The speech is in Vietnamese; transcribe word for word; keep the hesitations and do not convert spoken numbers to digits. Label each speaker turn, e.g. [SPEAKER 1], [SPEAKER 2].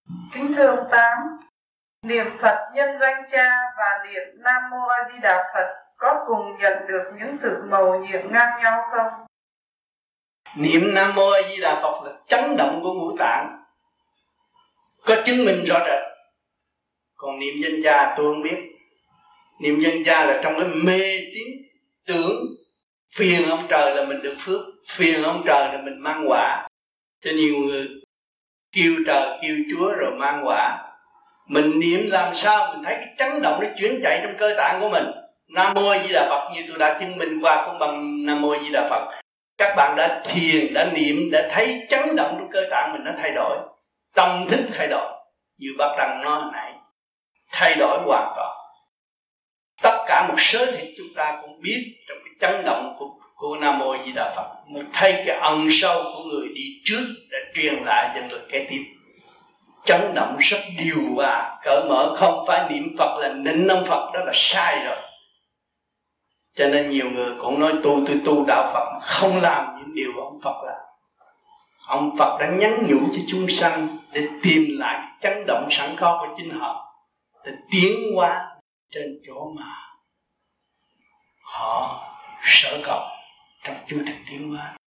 [SPEAKER 1] Kính thưa ông Tám, niệm Phật nhân danh Cha và niệm Nam Mô A Di Đà Phật có cùng nhận được những sự mầu nhiệm ngang nhau không?
[SPEAKER 2] Niệm Nam Mô A Di Đà Phật là chấn động của ngũ tạng, có chứng minh rõ rệt. Còn niệm danh Cha tôi không biết. Niệm danh Cha là trong cái mê tín tưởng phiền ông trời là mình được phước, phiền ông trời là mình mang quả. Cho nhiều người kêu trời kêu Chúa rồi mang quả. Mình niệm làm sao mình thấy cái chấn động nó chuyển chạy trong cơ tạng của mình. Nam Mô A Di Đà Phật như tôi đã chứng minh qua cũng bằng Nam Mô A Di Đà Phật. Các bạn đã thiền, đã niệm, đã thấy chấn động trong cơ tạng mình nó thay đổi, tâm thức thay đổi. Như bác Đăng nói hồi nãy, thay đổi hoàn toàn. Tất cả một số thịt chúng ta cũng biết trong cái chấn động của, của Nam Mô A Di Đà Phật. Mình thấy cái ẩn sâu của người đi trước đã truyền lại cho người kế tiếp. Chấn động rất điều hòa, cởi mở, không phải niệm Phật là nịnh ông Phật, đó là sai rồi. Cho nên nhiều người cũng nói tu tôi tu đạo Phật mà không làm những điều ông Phật làm. Ông Phật đã nhắn nhủ cho chúng sanh để tìm lại cái chấn động sẵn có của chính họ, để tiến hóa trên chỗ mà họ sở cầu trong chương trình tiến hóa.